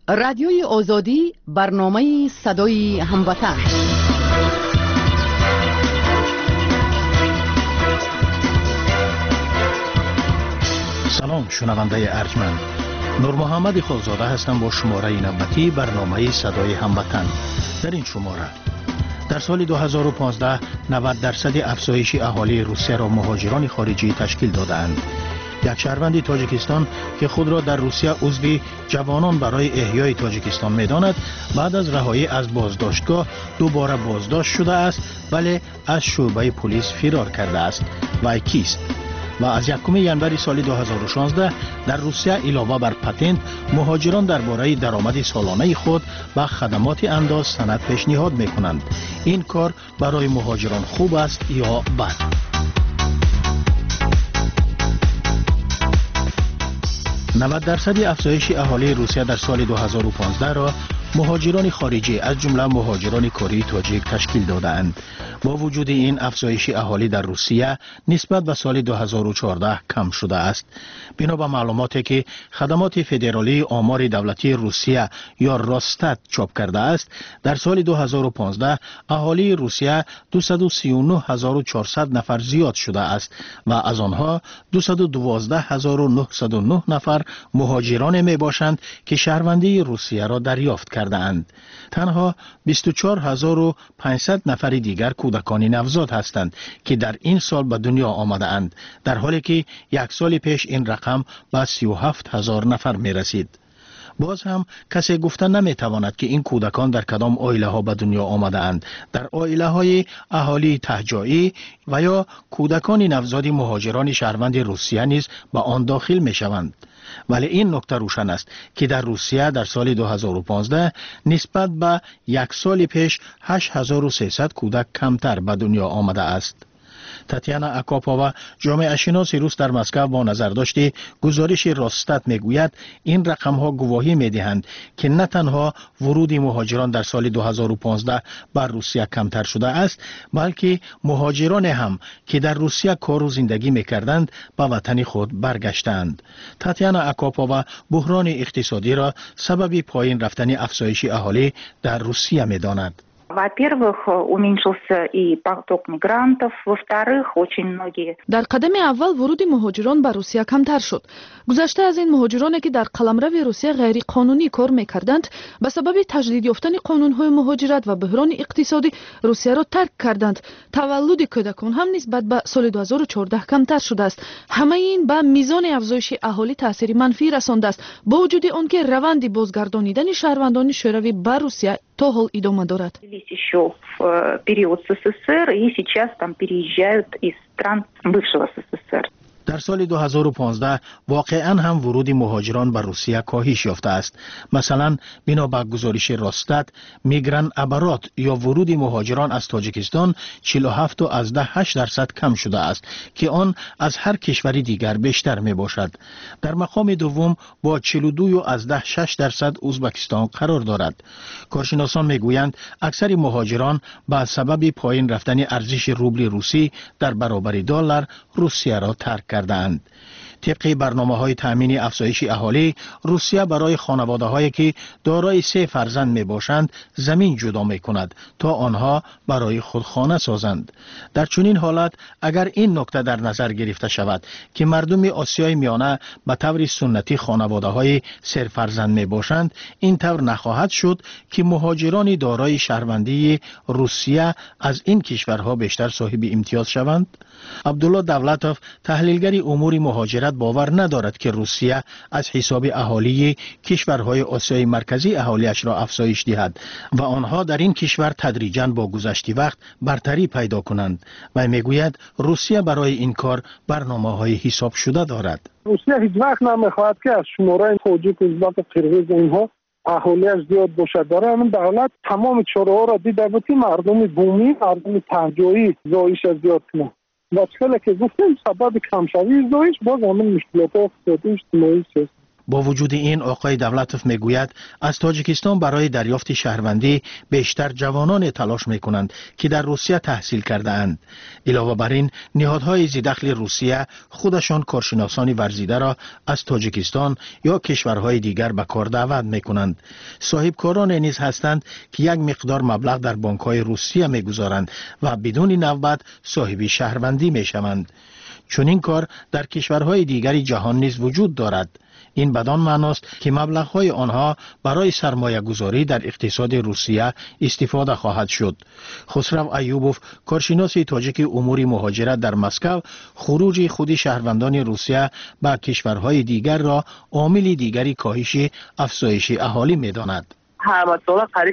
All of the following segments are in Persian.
رادیوی آزادی، برنامه صدای هموطن. سلام شنونده ارجمند، نور محمد خالزاده هستم با شماره نوبتی برنامه صدای هموطن. در این شماره در سال 2015 90% افزایش اهالی روسیه را مهاجران خارجی تشکیل دادند. یک شهروند تاجیکستان که خود را در روسیه عضو جوانان برای احیای تاجیکستان می‌داند، بعد از رهایی از بازداشتگاه دوباره بازداشت شده است ولی از شعبه پلیس فرار کرده است. وی کیست؟ و از 1 ژانویه سال 2016 در روسیه علاوه بر پتنت، مهاجران درباره درآمد سالانه خود با خدمات انداز سند پیشنهاد می‌کنند. این کار برای مهاجران خوب است یا بد؟ 90% افزایش اهالی روسیه در سال 2015 را مهاجران خارجی از جمله مهاجران کاری تاجیک تشکیل دادند. با وجود این افزایش اهالی در روسیه نسبت به سال 2014 کم شده است. بنا به معلوماتی که خدمات فدرالی آمار دولتی روسیه یا راستات چاپ کرده است، در سال 2015 اهالی روسیه 239,400 نفر زیاد شده است و از آنها 212,909 نفر مهاجران می باشند که شهروندی روسیه را دریافت کرده اند. تنها 24,500 نفر دیگر کودکان نوزاد هستند که در این سال به دنیا آمده اند، در حالی که یک سال پیش این رقم به 37,000 نفر می رسید. باز هم کسی گفتن نمی تواند که این کودکان در کدام عائله ها به دنیا آمده اند. در عائله های اهالی تهجایی و یا کودکان نوزاد مهاجران شهروند روسیه نیز به آن داخل می شوند. ولی این نکته روشن است که در روسیه در سال 2015 نسبت به یک سال پیش 8,300 کودک کمتر به دنیا آمده است. تاتیانا اکاپووا، جامعه شناس روس در مسکو، با نظرداشت گزارش راستات میگوید این رقم ها گواهی میدهند که نه تنها ورود مهاجران در سال 2015 بر روسیه کمتر شده است، بلکه مهاجران هم که در روسیه کار و زندگی میکردند به وطن خود برگشتند. تاتیانا اکاپووا بحران اقتصادی را سبب پایین رفتن افزایش اهالی در روسیه میداند. Во-первых, уменьшился и поток мигрантов. Во-вторых, очень многие. در قدم اول ورود مهاجران به روسیه کمتر شد. گذشته از این مهاجرانی که در قلمرو روسیه غیر قانونی کار میکردند، به سبب تجدید یافتن قانون‌های مهاجرت و بحران اقتصادی روسیه را ترک کردند. تولد کودکان هم نسبت به سال 2014 کمتر شده است. همه این به میزان افزایش اهالی تاثیر منفی رسانده است، با وجود آنکه روند بازگردانیدن شهروندان شوروی به روسیه تا حال ادامه دارد. Еще в период СССР и сейчас там переезжают из стран бывшего СССР. در سال 2015 واقعا هم ورود مهاجران به روسیه کاهش یافته است. مثلا بنا به گزارش راستات، میگران ابرات یا ورود مهاجران از تاجیکستان 47.8% کم شده است که آن از هر کشوری دیگر بیشتر می باشد. در مقام دوم با 42.6% ازبکستان قرار دارد. کارشناسان میگویند اکثر مهاجران به سبب پایین رفتن ارزش روبل روسی در برابر دلار روسیه را ترک کردند. طبق برنامه‌های تأمین افزایش اهالی، روسیه برای خانواده‌هایی که دارای 3 فرزند میباشند زمین جدا می‌کند تا آنها برای خود خانه سازند. در چنین حالت اگر این نکته در نظر گرفته شود که مردم آسیای میانه به طور سنتی خانواده‌های 3 فرزند میباشند، این طور نخواهد شد که مهاجران دارای شهروندی روسیه از این کشورها بیشتر صاحب امتیاز شوند. عبدالله دولتوف، تحلیلگر امور مهاجرت، باور ندارد که روسیه از حساب اهالی کشورهای آسیای مرکزی اهالیش را افزایش دهد و آنها در این کشور تدریجاً با گذشت وقت برتری پیدا کنند. و میگوید روسیه برای این کار برنامه‌های حساب شده دارد. روسیه هیچ وقت نمیخواهد که از شماره تاجیک، ازبک و قرغیز اینها اهالیش زیاد باشد. برای همین دولت تمام چاره‌ها را دیده بود که مردم بومی، مردم تهجایی زایش زیاد کنند. و چقدر که گفتیم سبب کمشوی زایش باز همین مشکلات اقتصادی اجتماعی است. با وجود این آقای دولتوف میگوید از تاجیکستان برای دریافت شهروندی بیشتر جوانان تلاش میکنند که در روسیه تحصیل کرده اند. علاوه بر این نهادهای ذی‌دخل روسیه خودشان کارشناسان ورزیده را از تاجیکستان یا کشورهای دیگر به کار دعوت میکنند. صاحبکاران نیز هستند که یک مقدار مبلغ در بانک‌های روسیه میگذارند و بدون نوبت صاحب شهروندی میشوند. چون این کار در کشورهای دیگری جهان نیز وجود دارد. این بدان معناست که مبلغ‌های آنها برای سرمایه گذاری در اقتصاد روسیه استفاده خواهد شد. خسرو ایوبوف، کارشناس تاجیک امور مهاجرت در مسکو، خروج خود شهروندان روسیه به کشورهای دیگر را عامل دیگری کاهش افزایش اهالی می‌داند. همه ساله قریب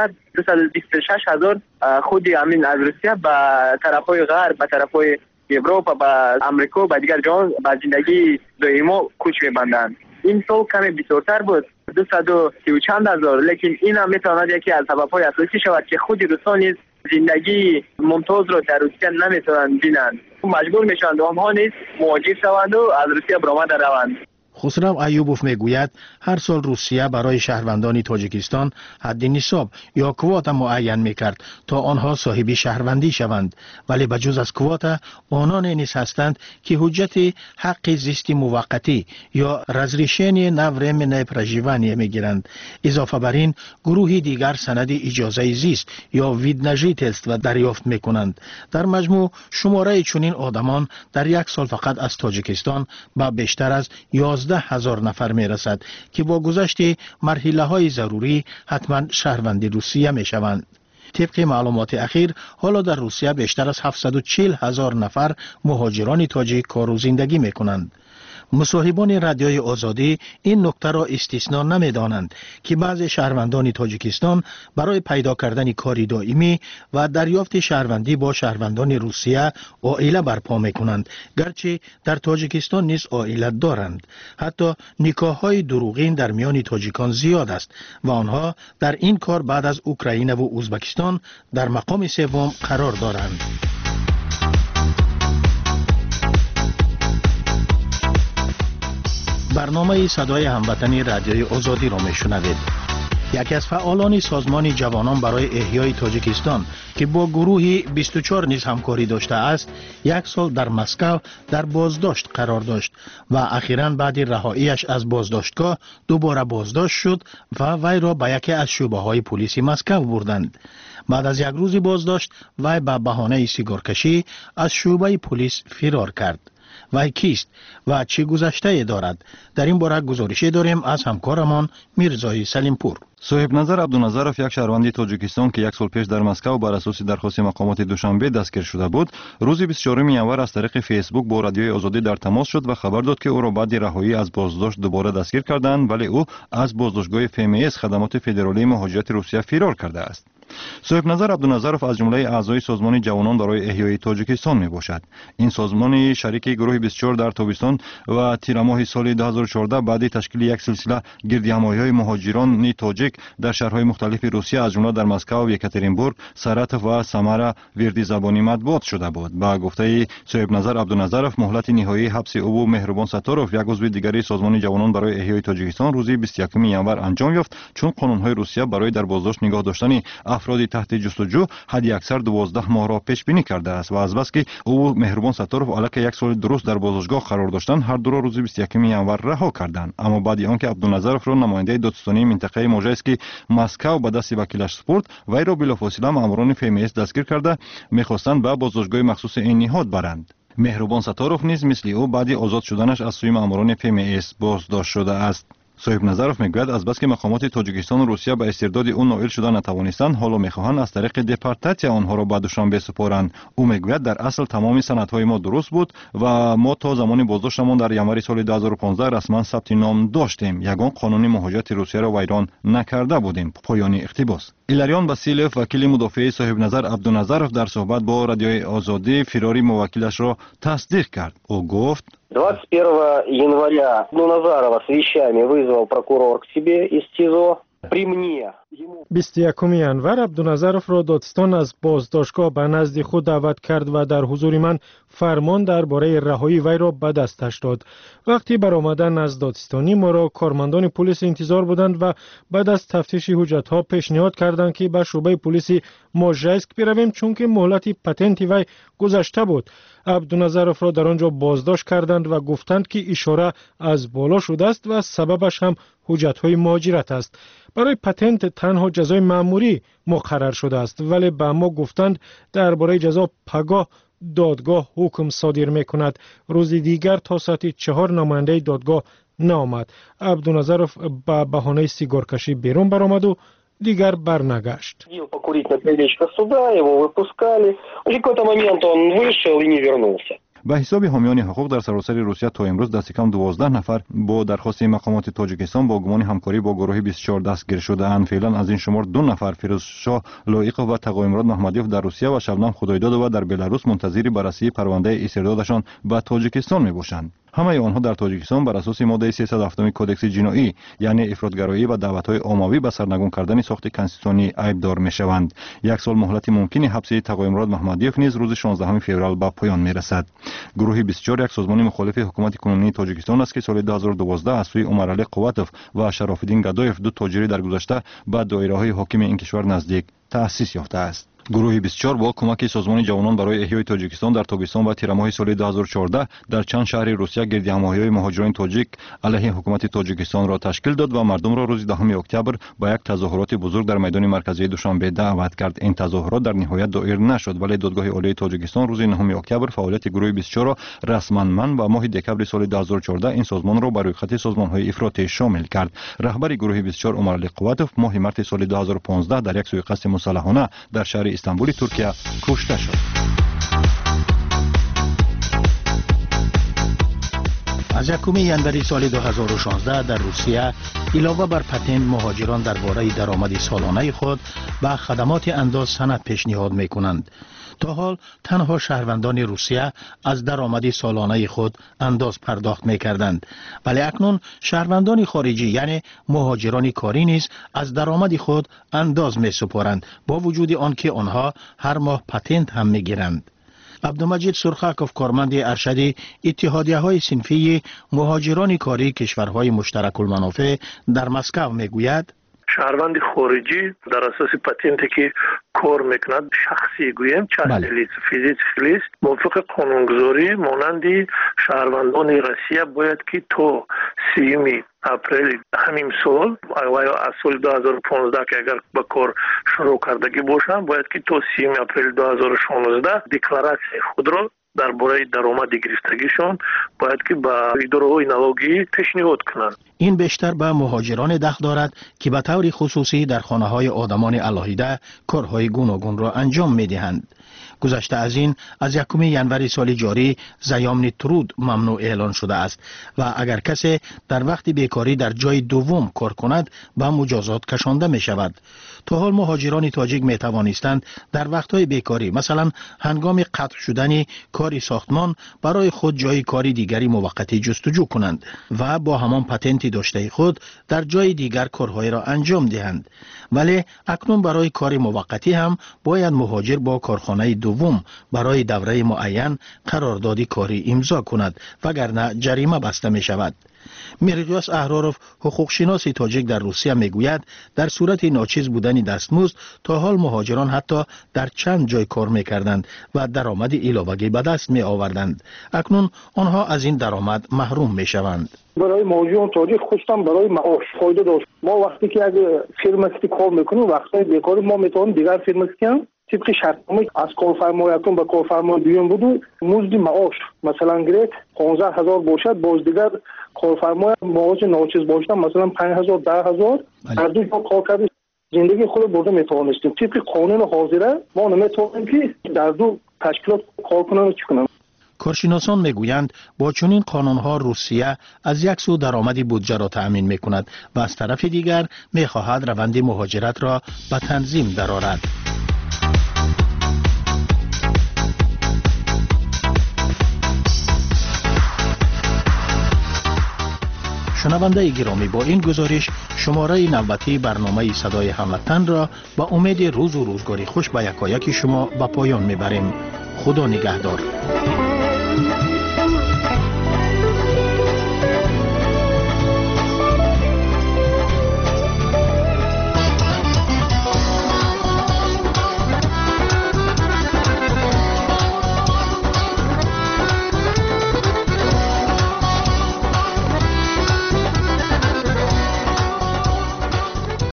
226 هزار خود امین از روسیه به طرفهای غرب، به طرفهای اروپا، به امریکا، به دیگر جهان به زندگی دائما کوچ می‌بندند. این سال کمی بسیارتر بود، 230 چند هزار، لیکن این هم میتواند یکی از سبب‌های اساسی شود که خود روسان نیز زندگی ممتاز را در روسیه نمیتوانند بینند. مجبور میشوند آنها نیز مهاجر شوند و از روسیه برآمده روند. خسرو ایوبوف میگوید هر سال روسیه برای شهروندان تاجیکستان حد نصاب یا کوات معین میکرد تا آنها صاحب شهروندی شوند، ولی بجز از کوات آنان نیز هستند که حجت حق زیست موقتی یا разрешение на временное проживание میگیرند. اضافه بر این گروه دیگر سند اجازه زیست یا وید на жительство دریافت میکنند. در مجموع شماره چنین آدمان در یک سال فقط از تاجیکستان به بیشتر از 11,000 نفر می رسد که با گذشت مرحله های ضروری حتما شهروند روسیه می شوند. طبق معلومات اخیر حالا در روسیه بیشتر از 740,000 نفر مهاجران تاجیک کار و زندگی می کنند. مصاحبان رادیوی آزادی این نکته را استثنا نمی دانند که بعضی شهروندان تاجیکستان برای پیدا کردن کاری دائمی و دریافت شهروندی با شهروندان روسیه عائله برپا می کنند، گرچه در تاجیکستان نیز عائله دارند. حتی نکاح های دروغین در میان تاجیکان زیاد است و آنها در این کار بعد از اوکراین و ازبکستان در مقام سوم قرار دارند. برنامه صدای هموطنی رادیوی آزادی را میشنوید. یکی از فعالان سازمان جوانان برای احیای تاجیکستان که با گروهی 24 نیز همکاری داشته است، یک سال در مسکو در بازداشت قرار داشت و اخیراً بعد رهاییش از بازداشتگاه دوباره بازداشت شد و وی را به یکی از شعبه‌های پلیس مسکو بردند. بعد از یک روز بازداشت وی به بهانه سیگارکشی از شعبه پلیس فرار کرد. وی کیست و چه گذشته دارد؟ در این باره گزارشی داریم از همکارمان میرزای سلیمپور. صاحب نظر عبدالنظرов یک شهروند تاجیکستان که یک سال پیش در مسکو بر اساس درخواست مقامات دوشنبه دستگیر شده بود، روز 24 ینور از طریق فیسبوک با رادیوی آزادی در تماس شد و خبر داد که او را بعد رهایی از بازداشت دوباره دستگیر کردند، ولی او از بازداشتگاه FMS خدمات فدرالی مهاجرت روسیه فرار کرده است. صاحب نظر عبدالنظرов از جمله اعضای سازمان جوانان برای احیای تاجیکستان می باشد. این سازمان شریک گروه 24 در تابستان و تیر ماه سال 2014 بعد تشکیل یک سلسله گردهمایی‌های مهاجران تاجیک در شهرهای مختلف روسیه از جمله در مسکو، یکاترینبورگ، ساراتوف و سامارا وردی زبانی مطبوعات شده بود. با گفته صاحب نظر عبدالنظرов مهلت نهایی حبس او مهربان ستاروف یک عضو دیگری سازمان جوانان برای احیای تاجیکستان روز 21 ینور انجام یافت، چون قانون‌های روسیه برای در بازداشت نگاه داشتن افراد تحت جستجو حد اکثر 12 ماه را پیش بینی کرده است و از بس که او مهربان ستاروف علاوه یک سال درست در بازداشتگاه قرار داشتند، هر دو را روز 21 ینور رها کردند. اما بعد آنکه عبدالنظرov را نماینده دادستانی منطقه موژایسکی مسکو به دست وکیلش سپرد، وی را بلافاصله ماموران FMS دستگیر کرده می‌خواستند به بازداشتگاه مخصوص این نهاد برند. مهربان ستاروف نیز مثل او بعد آزاد شدنش از سوی ماموران FMS بازداشت شده است. صاحب نظرov میگوید از بس که مقامات تاجیکستان و روسیه به استرداد او نائل شده نتوانستند، حالا میخواهند از طریق دپارتاسیا آنها را به دوشنبه سپارند. او میگوید در اصل تمام سندهای ما درست بود و ما تا زمان بازداشتمان در ینور سال 2015 رسما ثبت نام داشتیم. یگان قانون مهاجرت روسیه را ویران نکرده بودیم. پایان اقتباس. ایلاریان باسیلف وکیل مدافع صاحب نظر عبدالنظرov در صحبت با رادیوی آزادی فراری موکلش را تصدیق کرد. او گفت 21 января Абдуназарова с вещами вызвал прокурор к себе из ТИЗО. При мне ему 21 январ عبدالنظرов را دادستان از بازداشتگاه به نزد خود دعوت کرد و در حضور من فرمان درباره رهایی وی را به دستش داد. وقتی برآمدن از دادستانی ما را کارمندان پلیس انتظار بودند و بعد از تفتیش حجت‌ها پیشنهاد کردند که به شعبه پلیس موژایسک برویم چون که مهلت پتنت وی گذشته بود. عبدالنظرов را در آنجا بازداشت کردند و گفتند که اشاره از بالا شده است و سببش هم حجت‌های مهاجرت است. برای پتنت تنها جزای مأموری مقرر شده است، ولی به ما گفتند درباره جزا پگاه دادگاه حکم صادر می‌کند. روز دیگر تا ساعت 4 نماینده دادگاه نآمد. عبدالنظرов به بهانه سیگار کشی بیرون برآمد و دیگر برنگشت. Покурить на крылечко суда, его выпускали. В какой-то момент он вышел и не вернулся. به حساب حامیان حقوق در سراسر روسیه تا امروز دست کم 12 نفر با درخواست مقامات تاجیکستان با گمان همکاری با گروه 24 دستگیر شده‌اند. فعلا از این شمار 2 نفر فیروزشاه لایق و تقایمراد محمدیوف در روسیه و شبنم خدایداد و در بلاروس منتظر بررسی پرونده استردادشان به تاجیکستان میباشند. همه آنها در تاجیکستان بر اساس ماده 307 کدکس جنایی یعنی افراطگرایی و دعوت‌های عمومی به سرنگون کردن ساخت کنستیتوسیونی عیبدار میشوند. 1 سال مهلت ممکن حبس تقایمراد محمدیوف نیز روز 16 فوریه به پایان میرسد. گروه 24 یک سازمان مخالف حکومت کنونی تاجیکستان است که سال 2012 از سوی عمرعلی قواتوف و شراف‌الدین گدایف دو تاجری در گذشته به دایره‌های حاکم این کشور نزدیک تأسیس یافته است. گروه 24 با کمک سازمان جوانان برای احیای تاجیکستان در تابستان و تیر ماه سال 2014 در چند شهر روسیه گردهمایی‌های مهاجران تاجیک علیه حکومت تاجیکستان را تشکیل داد و مردم را روز 10 اکتبر به یک تظاهرات بزرگ در میدان مرکزی دوشنبه دعوت کرد. این تظاهرات در نهایت دایر نشد، ولی دادگاه عالی تاجیکستان روز 9 اکتبر فعالیت گروه 24 را رسما منع و ماه دکبر سال 2014 این سازمان را بر روی خط سازمان‌های افراطی شامل کرد. رهبر گروه 24 عمرعلی قواتوف ماه مارس سال 2015 در یک سوءقصد مسلحانه در شهر استانبول ترکیه کشته شد. از 1 ژانویه سال 2016 در روسیه علاوه بر پتنت مهاجران درباره درآمد سالانه خود به خدمات انداز سند پیشنهاد می‌کنند. تا حال تنها شهروندان روسیه از درآمد سالانه خود انداز پرداخت می‌کردند، ولی اکنون شهروندان خارجی یعنی مهاجران کاری نیز از درآمد خود انداز می‌سپارند با وجود آنکه آنها هر ماه پتنت هم می‌گیرند. عبدالمجید سرخکوف کارمند ارشد اتحادیه‌های صنفی مهاجران کاری کشورهای مشترک المنافع در مسکو میگوید شهروند خارجی در اساس پتنتی که کار میکند شخصی گویم چه فیزیک موافق قانونگذاری مانند شهروندان روسیه باید که تا 3 اپریل همین سال و از سال 2015 که اگر به کار شروع کردگی باشند باید که تا 3 اپریل 2016 دکلاراسیون خود را درباره درآمد گرفتگیشان باید که به اداره‌های نالاگی پیشنهاد کنند. این بیشتر به مهاجران دخل دارد که به طور خصوصی در خانه‌های آدمان علاهیده کارهای گوناگون را انجام می‌دهند. گذشته از این از 1 ژانویه سال جاری زیامن ترود ممنوع اعلان شده است و اگر کسی در وقت بیکاری در جای دوم کار کند به مجازات کشانده می شود. تا حال مهاجران تاجیک می توانستند در وقتهای بیکاری مثلا هنگام قطع شدن کاری ساختمان برای خود جای کاری دیگری موقتی جستجو کنند و با همان پتنتی داشته خود در جای دیگر کارهای را انجام دهند. ولی اکنون برای کار موقتی هم باید مهاجر با کارخانه دوم برای دوره معین قرارداد کاری امضا کند وگرنه جریمه بسته می شود. میرقیاس احراروف حقوقشناس تاجیک در روسیه میگوید در صورت ناچیز بودن دستمزد تا حال مهاجران حتی در چند جای کار میکردند و درآمد علاوه‌ای به دست می آوردند. اکنون آنها از این درآمد محروم میشوند. برای مهاجران تاجیک خصوصا برای معاش فایده داشت. ما وقتی که اگه فرمستی کار میکنیم وقتی بیکاری ما میتونیم دیگر فرمستی هم طبق شرطنامه از کارفرمایتون به کارفرمای دیگه بود مزد معاش مثلا گرفت 15000 باشد باز دیگر کارفرمای معاش ناچیز باشد مثلا 5000 10000 هر دو جا کار کرد زندگی خود برده میتونستیم. طبق قانون حاضره ما نمیتونیم که در دو تشکیلات کار کنن و چی کنن. کارشناسان میگویند با چنین قانونها روسیه از یک سو درآمد بودجه را تأمین میکند و از طرف دیگر میخواهد روند مهاجرت را به تنظیم درآورد. شنونده گرامی، با این گزارش شماره نوبتی برنامه صدای هموطن را با امید روز و روزگاری خوش به یکایک شما به پایان میبریم. خدا نگهدار.